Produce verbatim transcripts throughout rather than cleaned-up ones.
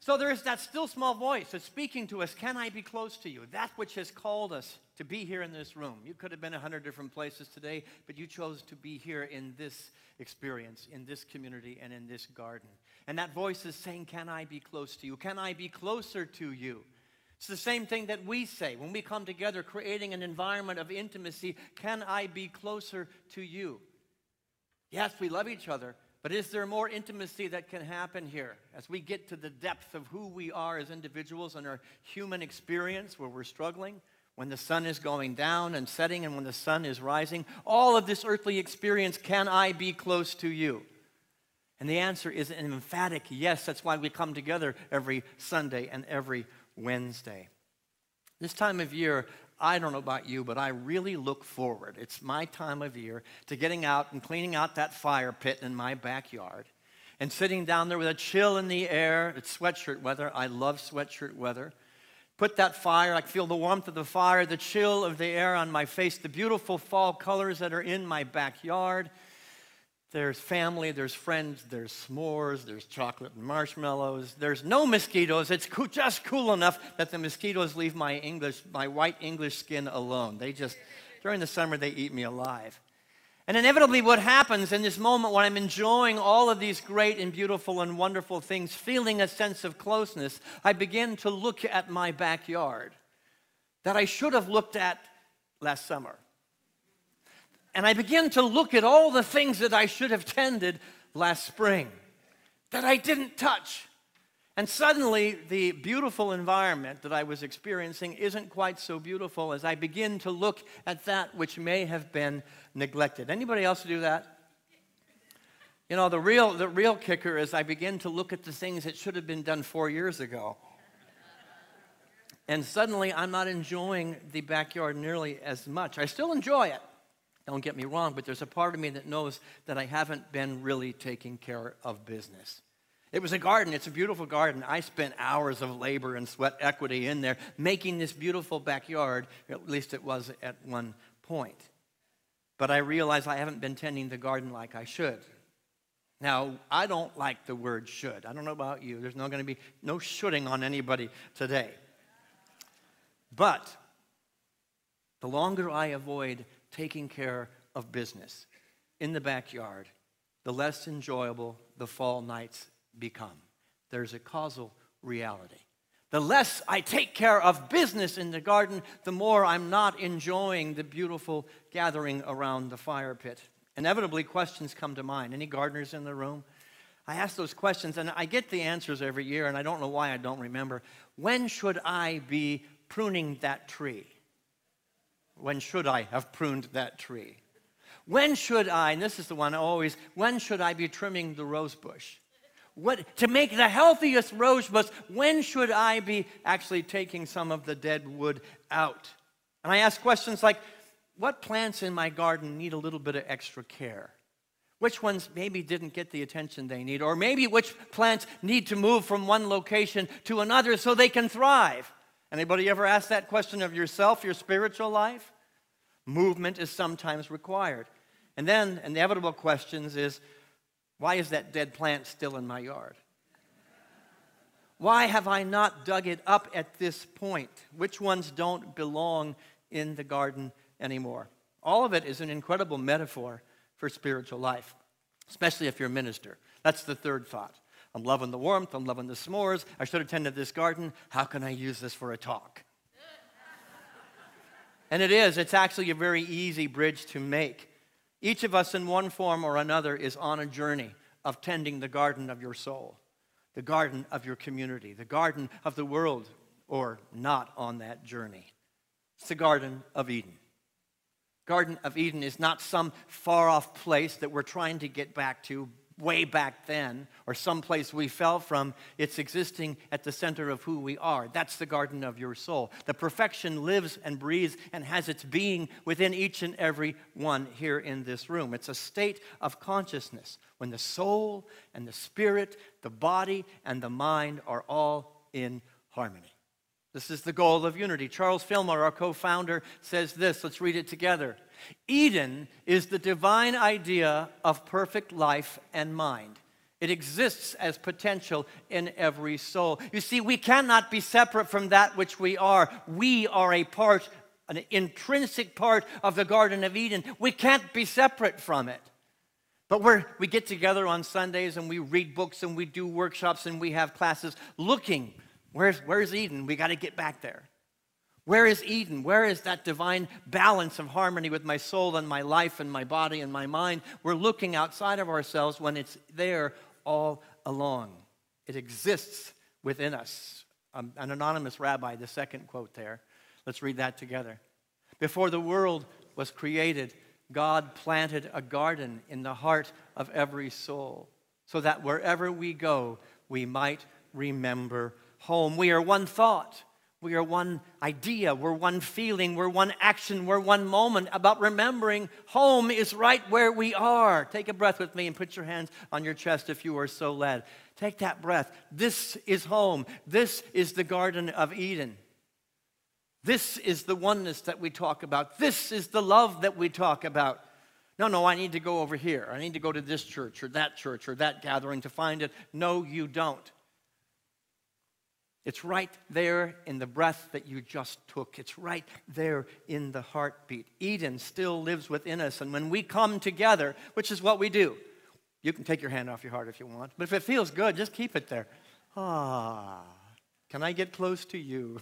So there is that still small voice that's speaking to us, can I be close to you? That which has called us to be here in this room. You could have been a hundred different places today, but you chose to be here in this experience, in this community, and in this garden. And that voice is saying, can I be close to you? Can I be closer to you? It's the same thing that we say when we come together, creating an environment of intimacy. Can I be closer to you? Yes, we love each other. But is there more intimacy that can happen here as we get to the depth of who we are as individuals and our human experience where we're struggling, when the sun is going down and setting and when the sun is rising? All of this earthly experience, can I be close to you? And the answer is an emphatic yes. That's why we come together every Sunday and every Wednesday. This time of year, I don't know about you, but I really look forward. It's my time of year to getting out and cleaning out that fire pit in my backyard and sitting down there with a chill in the air. It's sweatshirt weather. I love sweatshirt weather. Put that fire, I feel the warmth of the fire, the chill of the air on my face, the beautiful fall colors that are in my backyard. There's family, there's friends, there's s'mores, there's chocolate and marshmallows. There's no mosquitoes. It's cool, just cool enough that the mosquitoes leave my English, my white English skin alone. They just, during the summer, they eat me alive. And inevitably what happens in this moment when I'm enjoying all of these great and beautiful and wonderful things, feeling a sense of closeness, I begin to look at my backyard that I should have looked at last summer. And I begin to look at all the things that I should have tended last spring that I didn't touch. And suddenly, the beautiful environment that I was experiencing isn't quite so beautiful as I begin to look at that which may have been neglected. Anybody else do that? You know, the real, the real kicker is I begin to look at the things that should have been done four years ago. And suddenly, I'm not enjoying the backyard nearly as much. I still enjoy it. Don't get me wrong, but there's a part of me that knows that I haven't been really taking care of business. It was a garden. It's a beautiful garden. I spent hours of labor and sweat equity in there making this beautiful backyard, at least it was at one point. But I realize I haven't been tending the garden like I should. Now, I don't like the word should. I don't know about you. There's not going to be no shoulding on anybody today. But the longer I avoid taking care of business in the backyard, the less enjoyable the fall nights become. There's a causal reality. The less I take care of business in the garden, the more I'm not enjoying the beautiful gathering around the fire pit. Inevitably, questions come to mind. Any gardeners in the room? I ask those questions, and I get the answers every year, and I don't know why I don't remember. When should I be pruning that tree? When should I have pruned that tree? When should I, and this is the one always, when should I be trimming the rose bush? What, to make the healthiest rose bush, when should I be actually taking some of the dead wood out? And I ask questions like, what plants in my garden need a little bit of extra care? Which ones maybe didn't get the attention they need? Or maybe which plants need to move from one location to another so they can thrive? Anybody ever ask that question of yourself, your spiritual life? Movement is sometimes required. And then inevitable questions is, why is that dead plant still in my yard? Why have I not dug it up at this point? Which ones don't belong in the garden anymore? All of it is an incredible metaphor for spiritual life, especially if you're a minister. That's the third thought. I'm loving the warmth. I'm loving the s'mores. I should have tended this garden. How can I use this for a talk? And it is. It's actually a very easy bridge to make. Each of us in one form or another is on a journey of tending the garden of your soul, the garden of your community, the garden of the world, or not on that journey. It's the Garden of Eden. Garden of Eden is not some far-off place that we're trying to get back to way back then, or someplace we fell from. It's existing at the center of who we are. That's the garden of your soul. The perfection lives and breathes and has its being within each and every one here in this room. It's a state of consciousness when the soul and the spirit, the body and the mind are all in harmony. This is the goal of unity. Charles Fillmore, our co-founder, says this. Let's read it together. Eden is the divine idea of perfect life and mind. It exists as potential in every soul. You see, we cannot be separate from that which we are. We are a part, an intrinsic part of the Garden of Eden. We can't be separate from it. But we're, we get together on Sundays and we read books and we do workshops and we have classes looking. Where's, where's Eden? We got to get back there. Where is Eden? Where is that divine balance of harmony with my soul and my life and my body and my mind? We're looking outside of ourselves when it's there all along. It exists within us. Um, an anonymous rabbi, the second quote there. Let's read that together. Before the world was created, God planted a garden in the heart of every soul, so that wherever we go, we might remember home. We are one thought. We are one idea. We're one feeling. We're one action. We're one moment about remembering home is right where we are. Take a breath with me and put your hands on your chest if you are so led. Take that breath. This is home. This is the Garden of Eden. This is the oneness that we talk about. This is the love that we talk about. No, no, I need to go over here. I need to go to this church or that church or that gathering to find it. No, you don't. It's right there in the breath that you just took. It's right there in the heartbeat. Eden still lives within us. And when we come together, which is what we do, you can take your hand off your heart if you want. But if it feels good, just keep it there. Ah, can I get close to you?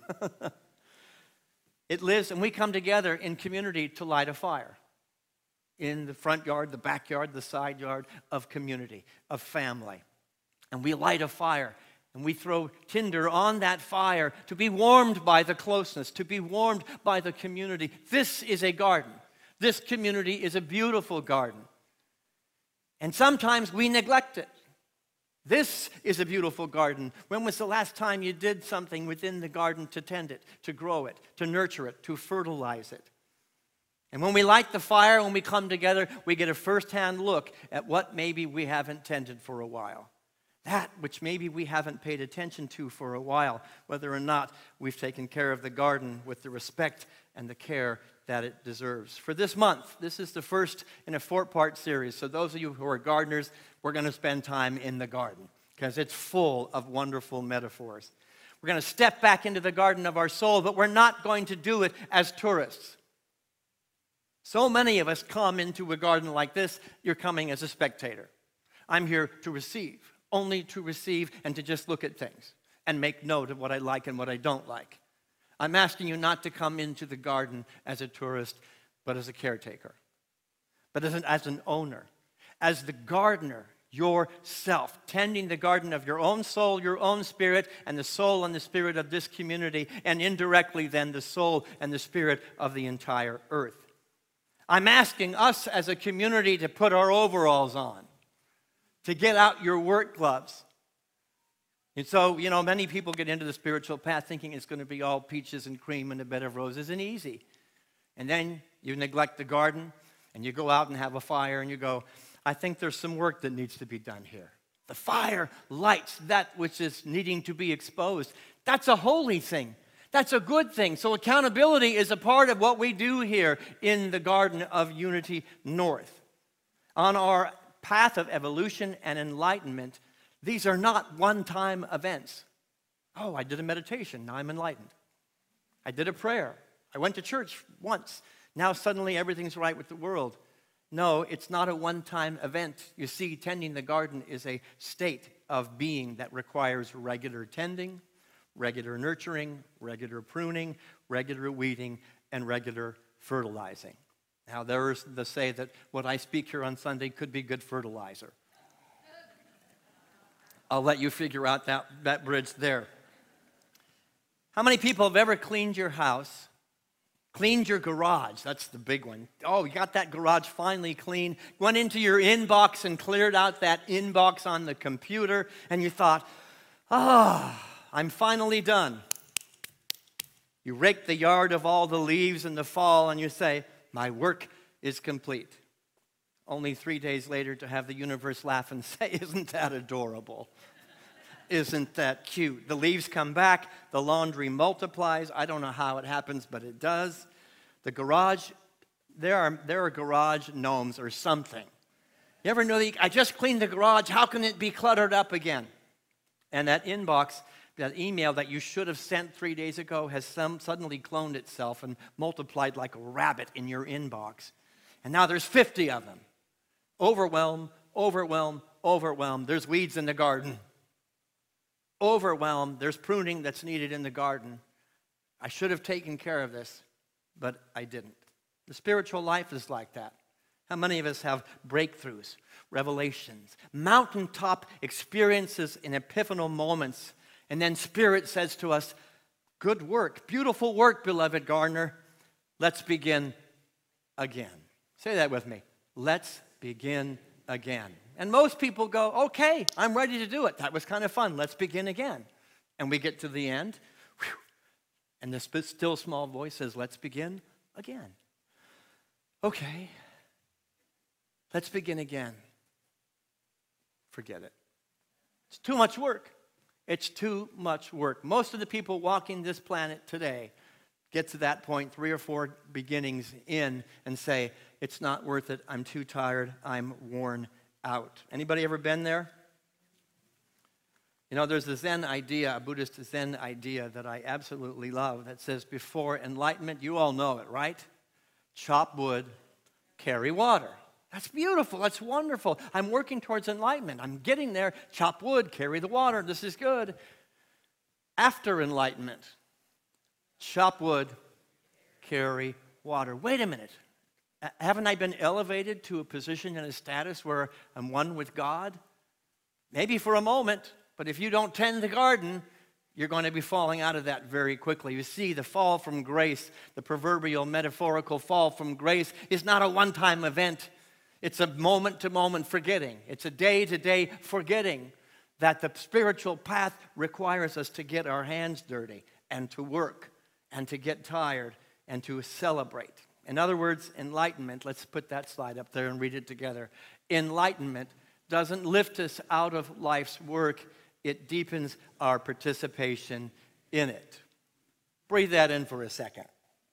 It lives, and we come together in community to light a fire. In the front yard, the backyard, the side yard of community, of family. And we light a fire. And we throw tinder on that fire to be warmed by the closeness, to be warmed by the community. This is a garden. This community is a beautiful garden. And sometimes we neglect it. This is a beautiful garden. When was the last time you did something within the garden to tend it, to grow it, to nurture it, to fertilize it? And when we light the fire, when we come together, we get a first-hand look at what maybe we haven't tended for a while. That which maybe we haven't paid attention to for a while, whether or not we've taken care of the garden with the respect and the care that it deserves. For this month, this is the first in a four-part series. So those of you who are gardeners, we're going to spend time in the garden because it's full of wonderful metaphors. We're going to step back into the garden of our soul, but we're not going to do it as tourists. So many of us come into a garden like this, you're coming as a spectator. I'm here to receive. Only to receive and to just look at things and make note of what I like and what I don't like. I'm asking you not to come into the garden as a tourist, but as a caretaker, but as an, as an owner, as the gardener yourself, tending the garden of your own soul, your own spirit, and the soul and the spirit of this community, and indirectly then the soul and the spirit of the entire earth. I'm asking us as a community to put our overalls on, to get out your work gloves. And so, you know, many people get into the spiritual path thinking it's going to be all peaches and cream and a bed of roses and easy. And then you neglect the garden and you go out and have a fire and you go, I think there's some work that needs to be done here. The fire lights that which is needing to be exposed. That's a holy thing. That's a good thing. So accountability is a part of what we do here in the Garden of Unity North. On our path of evolution and enlightenment, these are not one-time events. Oh, I did a meditation, now I'm enlightened. I did a prayer. I went to church once. Now suddenly everything's right with the world. No, it's not a one-time event. You see, tending the garden is a state of being that requires regular tending, regular nurturing, regular pruning, regular weeding, and regular fertilizing. Now, there's the say that what I speak here on Sunday could be good fertilizer. I'll let you figure out that, that bridge there. How many people have ever cleaned your house, cleaned your garage? That's the big one. Oh, you got that garage finally clean. Went into your inbox and cleared out that inbox on the computer, and you thought, ah, oh, I'm finally done. You rake the yard of all the leaves in the fall, and you say, my work is complete. Only three days later to have the universe laugh and say, isn't that adorable? Isn't that cute? The leaves come back, the laundry multiplies. I don't know how it happens, but it does. The garage, there are, there are garage gnomes or something. You ever know that you, I just cleaned the garage, how can it be cluttered up again? And that inbox, that email that you should have sent three days ago has some suddenly cloned itself and multiplied like a rabbit in your inbox. And now there's fifty of them. Overwhelm, overwhelm, overwhelm. There's weeds in the garden. Overwhelmed. There's pruning that's needed in the garden. I should have taken care of this, but I didn't. The spiritual life is like that. How many of us have breakthroughs, revelations, mountaintop experiences in epiphanal moments, and then Spirit says to us, good work, beautiful work, beloved gardener. Let's begin again. Say that with me. Let's begin again. And most people go, okay, I'm ready to do it. That was kind of fun. Let's begin again. And we get to the end, whew, and the still small voice says, let's begin again. Okay, let's begin again. Forget it. It's too much work. It's too much work. Most of the people walking this planet today get to that point three or four beginnings in and say, it's not worth it. I'm too tired. I'm worn out. Anybody ever been there? You know, there's a Zen idea, a Buddhist Zen idea that I absolutely love that says before enlightenment, you all know it, right? Chop wood, carry water. That's beautiful. That's wonderful. I'm working towards enlightenment. I'm getting there. Chop wood, carry the water. This is good. After enlightenment, chop wood, carry water. Wait a minute. Haven't I been elevated to a position and a status where I'm one with God? Maybe for a moment, but if you don't tend the garden, you're going to be falling out of that very quickly. You see, the fall from grace, the proverbial metaphorical fall from grace, is not a one-time event. It's a moment-to-moment forgetting. It's a day-to-day forgetting that the spiritual path requires us to get our hands dirty and to work and to get tired and to celebrate. In other words, enlightenment, let's put that slide up there and read it together. Enlightenment doesn't lift us out of life's work. It deepens our participation in it. Breathe that in for a second.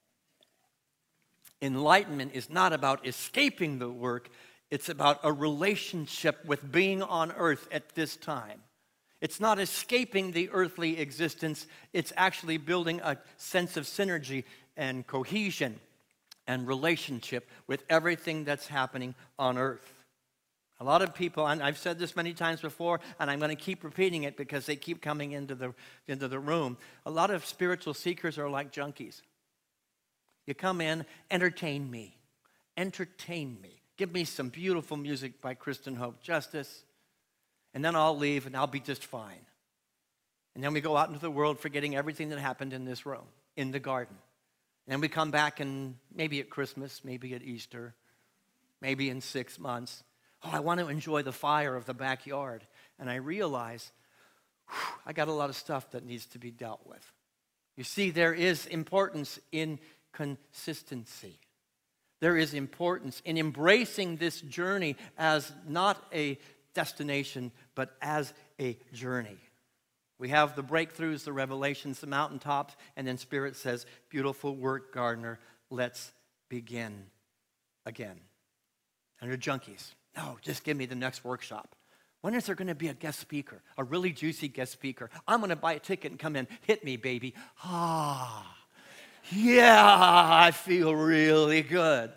Enlightenment is not about escaping the work. It's about a relationship with being on earth at this time. It's not escaping the earthly existence. It's actually building a sense of synergy and cohesion and relationship with everything that's happening on earth. A lot of people, and I've said this many times before, and I'm going to keep repeating it because they keep coming into the, into the room. A lot of spiritual seekers are like junkies. You come in, entertain me. Entertain me. Give me some beautiful music by Kristen Hope Justice, and then I'll leave and I'll be just fine. And then we go out into the world forgetting everything that happened in this room, in the garden. And then we come back and maybe at Christmas, maybe at Easter, maybe in six months. Oh, I want to enjoy the fire of the backyard. And I realize, whew, I got a lot of stuff that needs to be dealt with. You see, there is importance in consistency. There is importance in embracing this journey as not a destination, but as a journey. We have the breakthroughs, the revelations, the mountaintops, and then Spirit says, beautiful work, gardener, let's begin again. And they're junkies. No, just give me the next workshop. When is there going to be a guest speaker, a really juicy guest speaker? I'm going to buy a ticket and come in. Hit me, baby. Ah, yeah, I feel really good.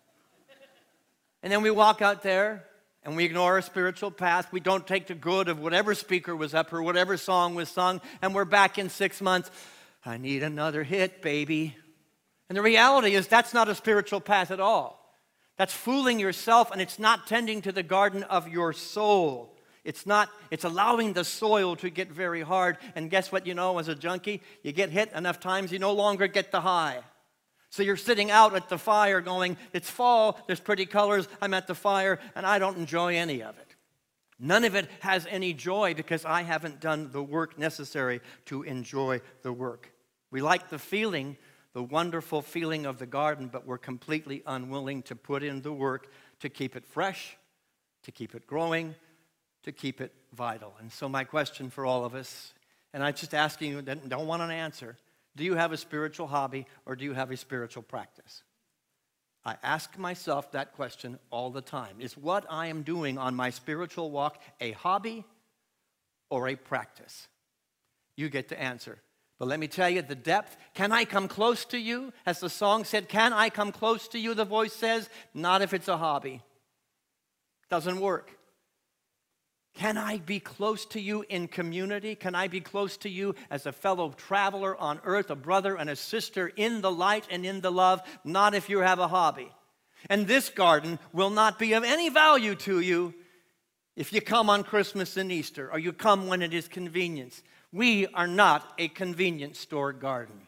And then we walk out there and we ignore our spiritual path. We don't take the good of whatever speaker was up or whatever song was sung, and we're back in six months. I need another hit, baby. And the reality is that's not a spiritual path at all. That's fooling yourself, and it's not tending to the garden of your soul. It's not, it's allowing the soil to get very hard. And guess what you know as a junkie? You get hit enough times, you no longer get the high. So you're sitting out at the fire going, it's fall, there's pretty colors, I'm at the fire, and I don't enjoy any of it. None of it has any joy because I haven't done the work necessary to enjoy the work. We like the feeling, the wonderful feeling of the garden, but we're completely unwilling to put in the work to keep it fresh, to keep it growing, to keep it vital. And so my question for all of us, and I'm just asking you, don't want an answer, do you have a spiritual hobby or do you have a spiritual practice? I ask myself that question all the time. Is what I am doing on my spiritual walk a hobby or a practice? You get to answer. But let me tell you the depth. Can I come close to you? As the song said, can I come close to you? The voice says, not if it's a hobby. Doesn't work. Can I be close to you in community? Can I be close to you as a fellow traveler on earth, a brother and a sister in the light and in the love? Not if you have a hobby. And this garden will not be of any value to you if you come on Christmas and Easter, or you come when it is convenience. We are not a convenience store garden.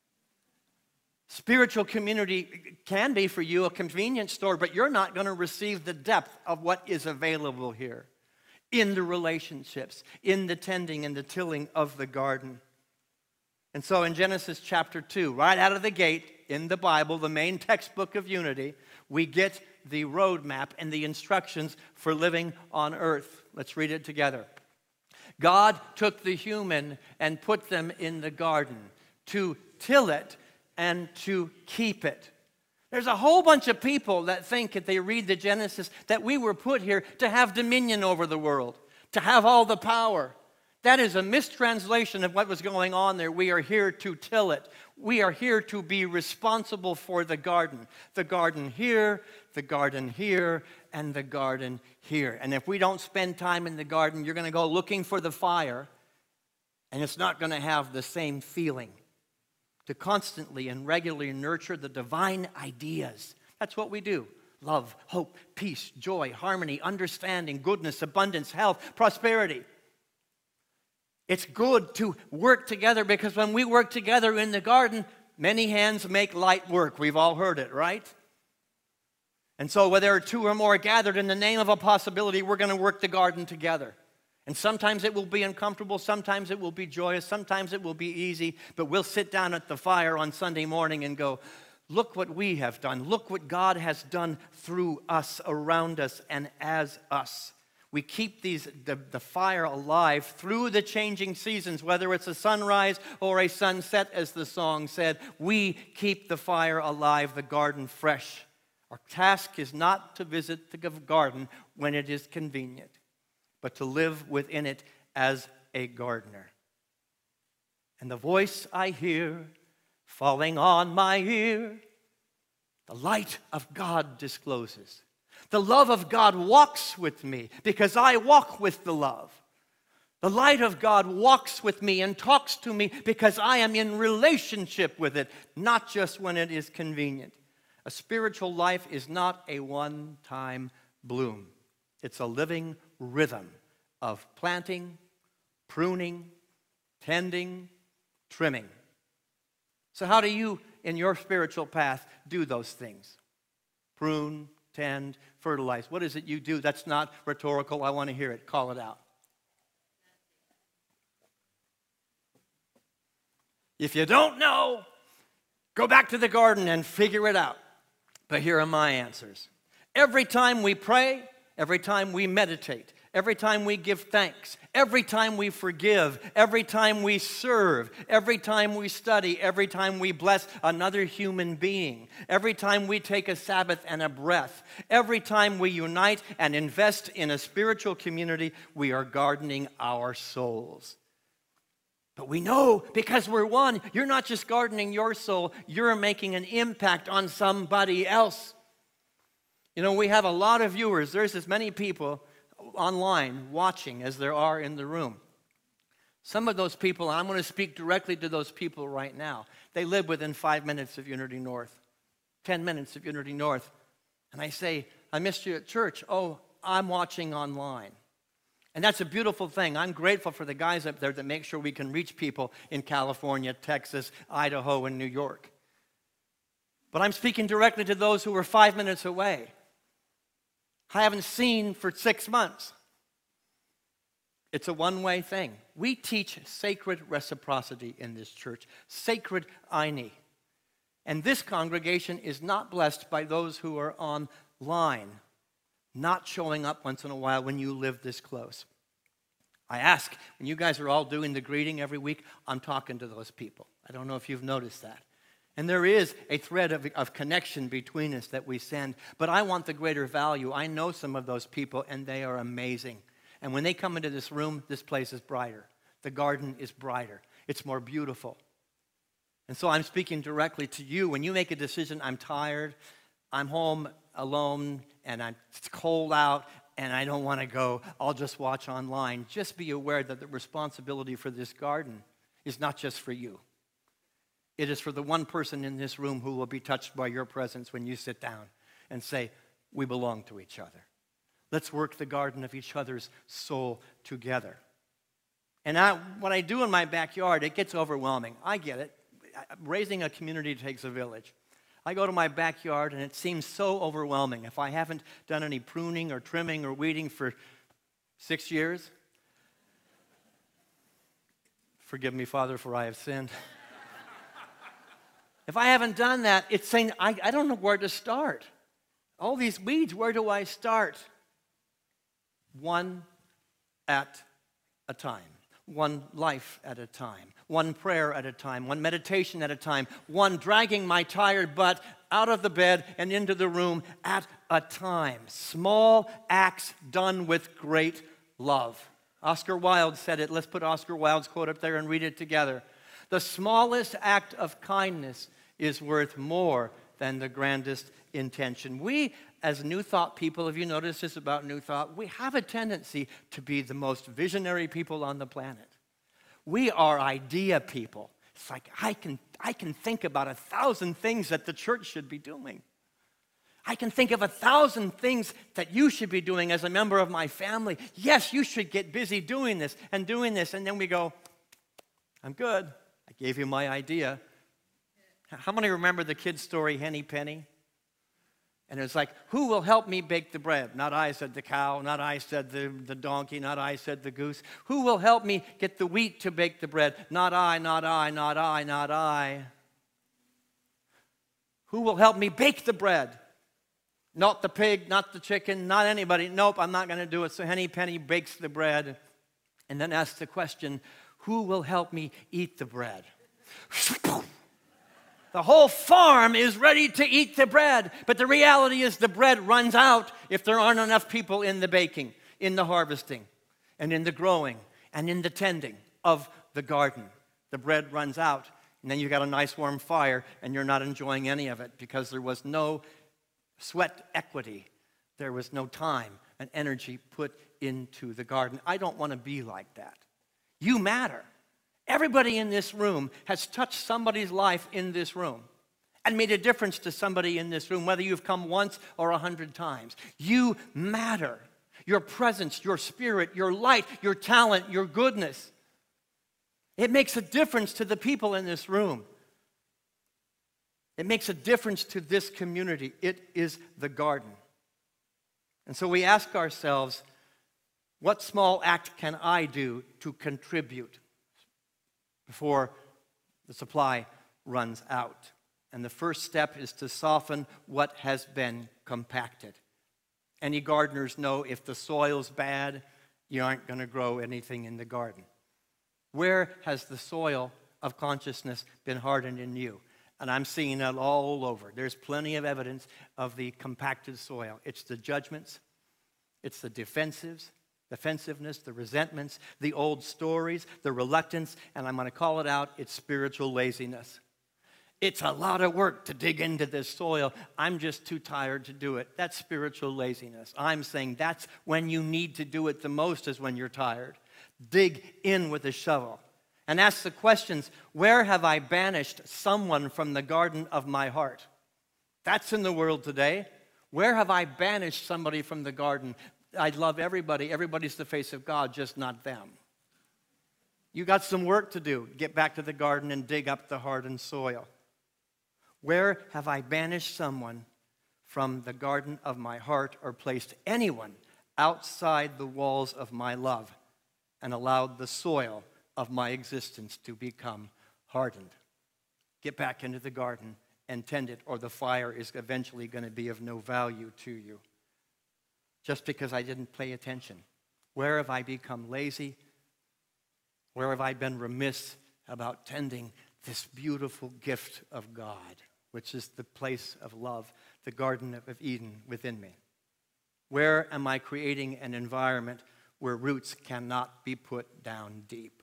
Spiritual community can be for you a convenience store, but you're not going to receive the depth of what is available here in the relationships, in the tending and the tilling of the garden. And so in Genesis chapter two, right out of the gate in the Bible, the main textbook of unity, we get the roadmap and the instructions for living on earth. Let's read it together. God took the human and put them in the garden to till it and to keep it. There's a whole bunch of people that think, if they read the Genesis, that we were put here to have dominion over the world, to have all the power. That is a mistranslation of what was going on there. We are here to till it. We are here to be responsible for the garden. The garden here, the garden here, and the garden here. And if we don't spend time in the garden, you're going to go looking for the fire, and it's not going to have the same feeling. To constantly and regularly nurture the divine ideas. That's what we do. Love, hope, peace, joy, harmony, understanding, goodness, abundance, health, prosperity. It's good to work together, because when we work together in the garden, many hands make light work. We've all heard it, right? And so where there are two or more gathered in the name of a possibility, we're going to work the garden together. And sometimes it will be uncomfortable, sometimes it will be joyous, sometimes it will be easy, but we'll sit down at the fire on Sunday morning and go, look what we have done. Look what God has done through us, around us, and as us. We keep these the, the fire alive through the changing seasons, whether it's a sunrise or a sunset, as the song said. We keep the fire alive, the garden fresh. Our task is not to visit the garden when it is convenient, but to live within it as a gardener. And the voice I hear falling on my ear, the light of God discloses. The love of God walks with me because I walk with the love. The light of God walks with me and talks to me because I am in relationship with it, not just when it is convenient. A spiritual life is not a one-time bloom. It's a living rhythm of planting, pruning, tending, trimming. So how do you, in your spiritual path, do those things? Prune, tend, fertilize. What is it you do? That's not rhetorical. I want to hear it. Call it out. If you don't know, go back to the garden and figure it out. But here are my answers. Every time we pray, every time we meditate, every time we give thanks, every time we forgive, every time we serve, every time we study, every time we bless another human being, every time we take a Sabbath and a breath, every time we unite and invest in a spiritual community, we are gardening our souls. But we know, because we're one, you're not just gardening your soul, you're making an impact on somebody else. You know, we have a lot of viewers. There's as many people online watching as there are in the room. Some of those people, I'm going to speak directly to those people right now. They live within five minutes of Unity North, ten minutes of Unity North. And I say, I missed you at church. Oh, I'm watching online. And that's a beautiful thing. I'm grateful for the guys up there that make sure we can reach people in California, Texas, Idaho, and New York. But I'm speaking directly to those who are five minutes away. I haven't seen for six months. It's a one-way thing. We teach sacred reciprocity in this church, sacred eini. And this congregation is not blessed by those who are online, not showing up once in a while when you live this close. I ask, when you guys are all doing the greeting every week, I'm talking to those people. I don't know if you've noticed that. And there is a thread of, of connection between us that we send. But I want the greater value. I know some of those people, and they are amazing. And when they come into this room, this place is brighter. The garden is brighter. It's more beautiful. And so I'm speaking directly to you. When you make a decision, I'm tired, I'm home alone, and I'm, it's cold out, and I don't want to go, I'll just watch online. Just be aware that the responsibility for this garden is not just for you. It is for the one person in this room who will be touched by your presence when you sit down and say, we belong to each other. Let's work the garden of each other's soul together. And I, what I do in my backyard, it gets overwhelming. I get it. Raising a community takes a village. I go to my backyard and it seems so overwhelming. If I haven't done any pruning or trimming or weeding for six years, forgive me, Father, for I have sinned. If I haven't done that, it's saying, I, I don't know where to start. All these weeds, where do I start? One at a time. One life at a time. One prayer at a time. One meditation at a time. One dragging my tired butt out of the bed and into the room at a time. Small acts done with great love. Oscar Wilde said it. Let's put Oscar Wilde's quote up there and read it together. The smallest act of kindness is worth more than the grandest intention. We, as New Thought people, have you noticed this about New Thought? We have a tendency to be the most visionary people on the planet. We are idea people. It's like, I can, I can think about a thousand things that the church should be doing. I can think of a thousand things that you should be doing as a member of my family. Yes, you should get busy doing this and doing this. And then we go, I'm good. I gave you my idea. How many remember the kid's story, Henny Penny? And it's like, who will help me bake the bread? Not I, said the cow. Not I, said the, the donkey. Not I, said the goose. Who will help me get the wheat to bake the bread? Not I, not I, not I, not I. Who will help me bake the bread? Not the pig, not the chicken, not anybody. Nope, I'm not going to do it. So Henny Penny bakes the bread and then asks the question, who will help me eat the bread? The whole farm is ready to eat the bread, but the reality is the bread runs out if there aren't enough people in the baking, in the harvesting, and in the growing, and in the tending of the garden. The bread runs out, and then you got a nice warm fire, and you're not enjoying any of it because there was no sweat equity. There was no time and energy put into the garden. I don't want to be like that. You matter. Everybody in this room has touched somebody's life in this room and made a difference to somebody in this room, whether you've come once or a hundred times. You matter. Your presence, your spirit, your light, your talent, your goodness. It makes a difference to the people in this room. It makes a difference to this community. It is the garden. And so we ask ourselves, what small act can I do to contribute before the supply runs out? And the first step is to soften what has been compacted. Any gardeners know if the soil's bad, you aren't going to grow anything in the garden. Where has the soil of consciousness been hardened in you? And I'm seeing it all over. There's plenty of evidence of the compacted soil. It's the judgments, it's the defensives, defensiveness, the resentments, the old stories, the reluctance, and I'm going to call it out, it's spiritual laziness. It's a lot of work to dig into this soil. I'm just too tired to do it. That's spiritual laziness. I'm saying that's when you need to do it the most, is when you're tired. Dig in with a shovel and ask the questions, where have I banished someone from the garden of my heart? That's in the world today. Where have I banished somebody from the garden? I love everybody. Everybody's the face of God, just not them. You got some work to do. Get back to the garden and dig up the hardened soil. Where have I banished someone from the garden of my heart, or placed anyone outside the walls of my love and allowed the soil of my existence to become hardened? Get back into the garden and tend it, or the fire is eventually going to be of no value to you. Just because I didn't pay attention. Where have I become lazy? Where have I been remiss about tending this beautiful gift of God, which is the place of love, the Garden of Eden within me? Where am I creating an environment where roots cannot be put down deep?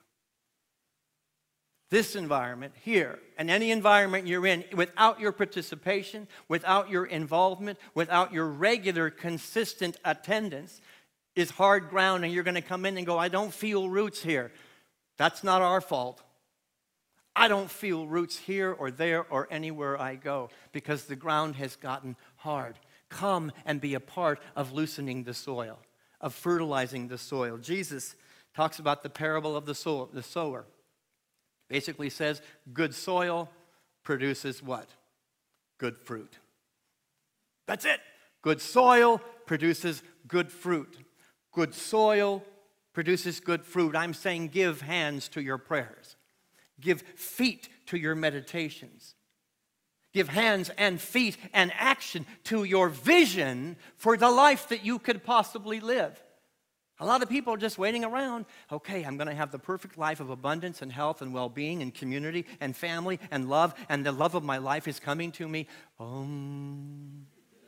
This environment here, and any environment you're in, without your participation, without your involvement, without your regular, consistent attendance, is hard ground, and you're going to come in and go, I don't feel roots here. That's not our fault. I don't feel roots here or there or anywhere I go because the ground has gotten hard. Come and be a part of loosening the soil, of fertilizing the soil. Jesus talks about the parable of the sower. The sower. Basically says, good soil produces what? Good fruit. That's it. Good soil produces good fruit. Good soil produces good fruit. I'm saying give hands to your prayers. Give feet to your meditations. Give hands and feet and action to your vision for the life that you could possibly live. A lot of people are just waiting around. Okay, I'm going to have the perfect life of abundance and health and well-being and community and family and love, and the love of my life is coming to me. Um,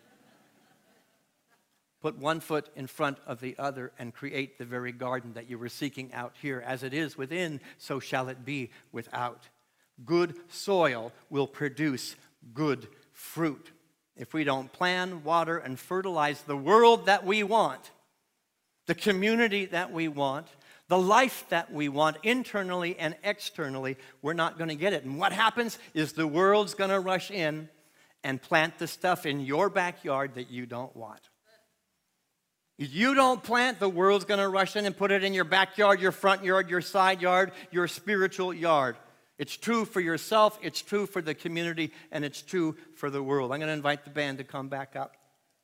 put one foot in front of the other and create the very garden that you were seeking out here. As it is within, so shall it be without. Good soil will produce good fruit. If we don't plan, water, and fertilize the world that we want, the community that we want, the life that we want, internally and externally, we're not going to get it. And what happens is the world's going to rush in and plant the stuff in your backyard that you don't want. If you don't plant, the world's going to rush in and put it in your backyard, your front yard, your side yard, your spiritual yard. It's true for yourself, it's true for the community, and it's true for the world. I'm going to invite the band to come back up.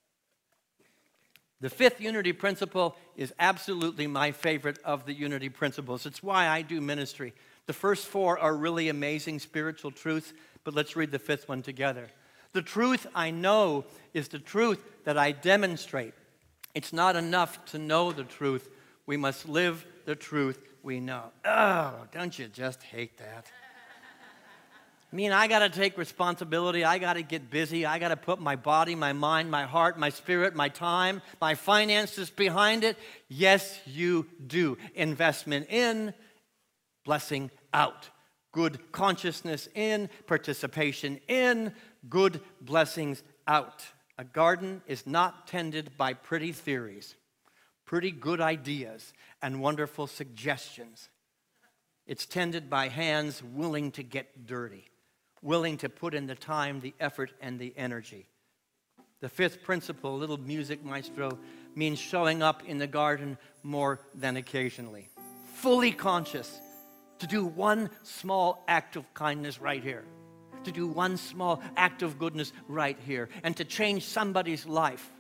The fifth unity principle is absolutely my favorite of the unity principles. It's why I do ministry. The first four are really amazing spiritual truths, but let's read the fifth one together. The truth I know is the truth that I demonstrate. It's not enough to know the truth. We must live the truth we know. Oh, don't you just hate that? I mean, I got to take responsibility. I got to get busy. I got to put my body, my mind, my heart, my spirit, my time, my finances behind it. Yes, you do. Investment in, blessing out. Good consciousness in, participation in, good blessings out. A garden is not tended by pretty theories, pretty good ideas, and wonderful suggestions. It's tended by hands willing to get dirty, willing to put in the time, the effort, and the energy. The fifth principle, a little music maestro, means showing up in the garden more than occasionally. Fully conscious to do one small act of kindness right here, to do one small act of goodness right here, and to change somebody's life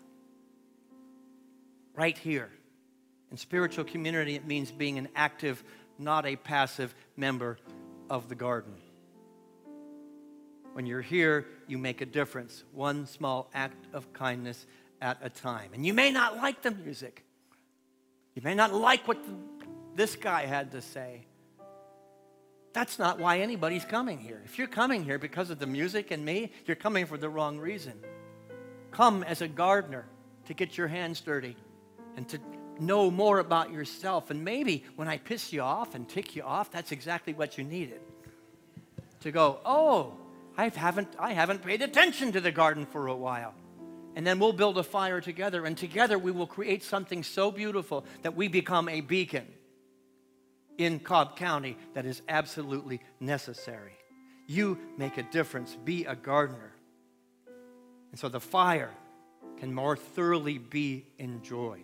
right here. In spiritual community, it means being an active, not a passive member of the garden. When you're here, you make a difference, one small act of kindness at a time. And you may not like the music. You may not like what the, this guy had to say. That's not why anybody's coming here. If you're coming here because of the music and me, you're coming for the wrong reason. Come as a gardener to get your hands dirty and to know more about yourself. And maybe when I piss you off and tick you off, that's exactly what you needed. To go, oh, I haven't, I haven't paid attention to the garden for a while. And then we'll build a fire together, and together we will create something so beautiful that we become a beacon in Cobb County that is absolutely necessary. You make a difference. Be a gardener. And so the fire can more thoroughly be enjoyed.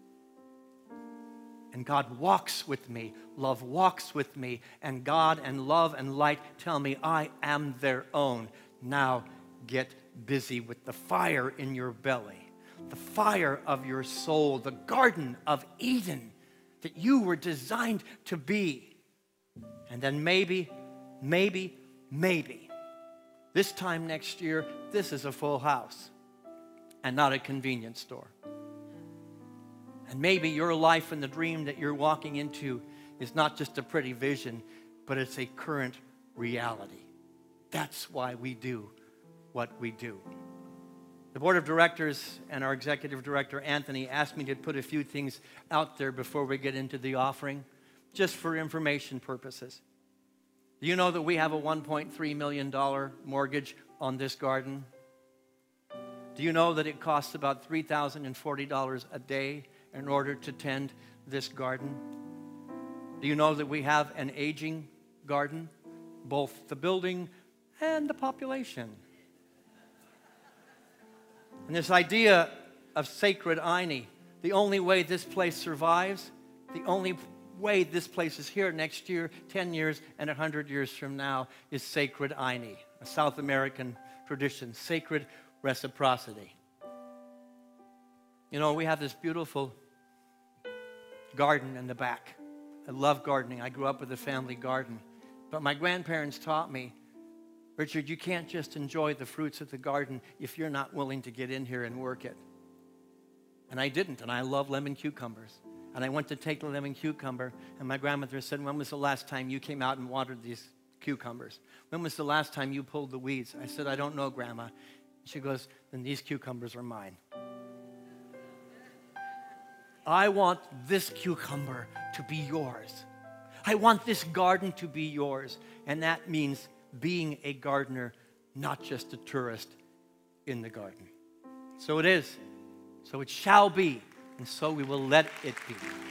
And God walks with me. Love walks with me. And God and love and light tell me I am their own. Now get busy with the fire in your belly, the fire of your soul, the garden of Eden that you were designed to be. And then maybe, maybe, maybe, this time next year, this is a full house and not a convenience store. And maybe your life and the dream that you're walking into is not just a pretty vision, but it's a current reality. That's why we do what we do. The board of directors and our executive director, Anthony, asked me to put a few things out there before we get into the offering, just for information purposes. Do you know that we have a one point three million dollars mortgage on this garden? Do you know that it costs about three thousand forty dollars a day in order to tend this garden? Do you know that we have an aging garden, both the building and the population? And this idea of sacred Ine, the only way this place survives, the only way this place is here next year, ten years, and one hundred years from now is sacred Ine, a South American tradition, sacred reciprocity. You know, we have this beautiful garden in the back. I love gardening. I grew up with a family garden. But my grandparents taught me, Richard, you can't just enjoy the fruits of the garden if you're not willing to get in here and work it. And I didn't, and I love lemon cucumbers. And I went to take the lemon cucumber, and my grandmother said, when was the last time you came out and watered these cucumbers? When was the last time you pulled the weeds? I said, I don't know, Grandma. She goes, then these cucumbers are mine. I want this cucumber to be yours. I want this garden to be yours. And that means being a gardener, not just a tourist in the garden. So it is. So it shall be. And so we will let it be.